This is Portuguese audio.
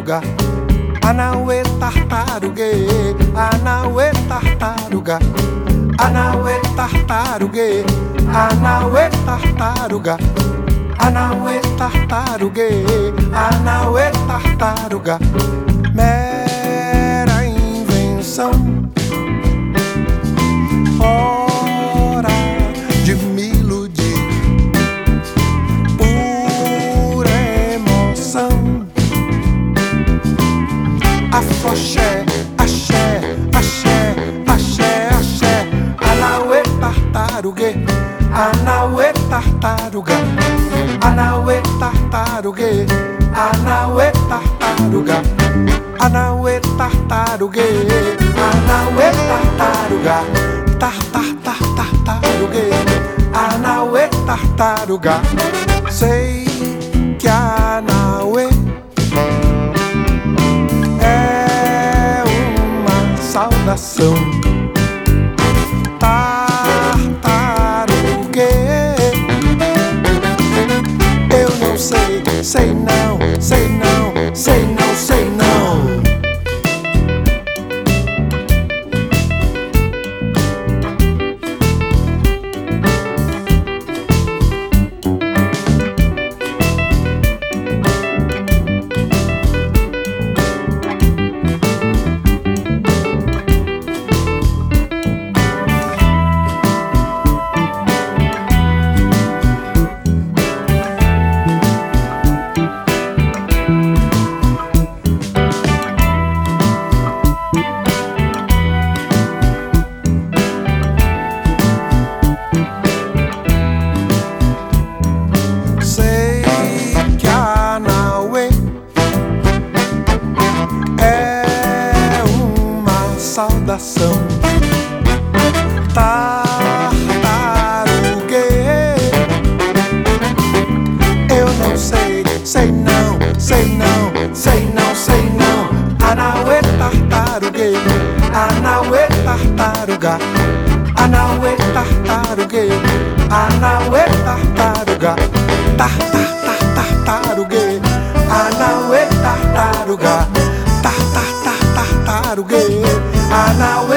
tartaruga, Anauê tartarugue, Anauê tartaruga, Anauê tartarugue, Anauê tartaruga, Anauê tartarugue, Anauê tartaruga. Mera invenção, hora de me iludir, pura emoção. Afoxé, axé, axé, axé, axé, Anauê tartarugue, Anauê tartaruga, Anauê tartarugue, Anauê tartaruga, Anauê tartarugue, Anauê tartaruga, tartarugue, Anauê tartaruga. Sei que Anauê é uma saudação. Tartarugue, eu não sei, sei não, sei não, sei não, sei não. Saudação. Tartarugue, eu não sei, sei não, sei não, sei não, sei não. Anauê tartarugue, Anauê tartaruga, Anauê tartarugue, Anauê tartaruga, tartarugue, Anauê tartaruga, tartarugue, Anauê